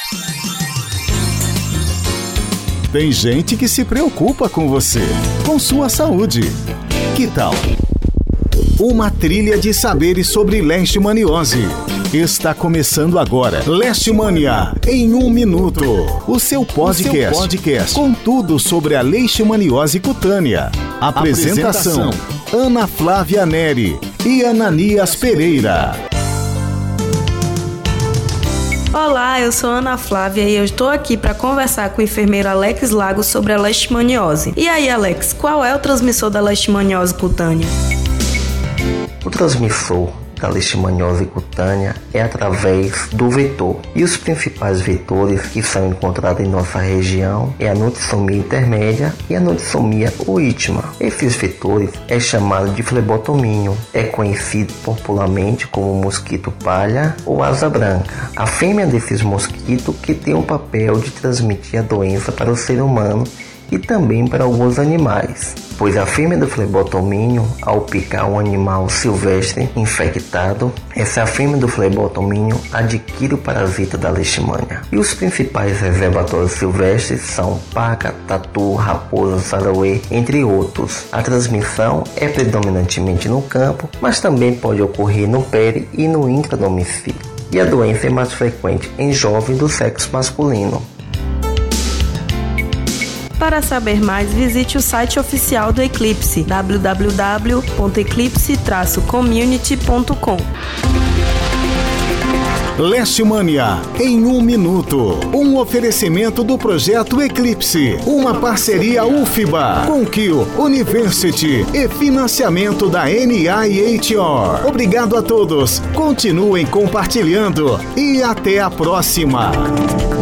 Tem gente que se preocupa com você, com sua saúde. Que tal? Uma trilha de saberes sobre leishmaniose. Está começando agora. Leishmania em 1 minuto. O seu podcast com tudo sobre a leishmaniose cutânea. Apresentação: Ana Flávia Neri e Ananias Pereira. Olá, eu sou Ana Flávia e eu estou aqui para conversar com o enfermeiro Alex Lagos sobre a leishmaniose. E aí, Alex, qual é o transmissor da leishmaniose cutânea? O transmissor da leishmaniose cutânea é através do vetor. E os principais vetores que são encontrados em nossa região é a notissomia intermédia e a notissomia última. Esses vetores é chamado de flebotomínio. É conhecido popularmente como mosquito palha ou asa branca. A fêmea desses mosquitos que tem o papel de transmitir a doença para o ser humano e também para alguns animais, pois a fêmea do flebotomínio, ao picar um animal silvestre infectado, essa fêmea do flebotomínio adquire o parasita da leishmania. E os principais reservatórios silvestres são paca, tatu, raposa, sarauê, entre outros. A transmissão é predominantemente no campo, mas também pode ocorrer no peri e no intradomicílio. E a doença é mais frequente em jovens do sexo masculino. Para saber mais, visite o site oficial do Eclipse, www.eclipse-community.com. Leishmania em 1 minuto. Um oferecimento do projeto Eclipse, uma parceria UFBA, Conquil University e financiamento da NIHR. Obrigado a todos. Continuem compartilhando e até a próxima.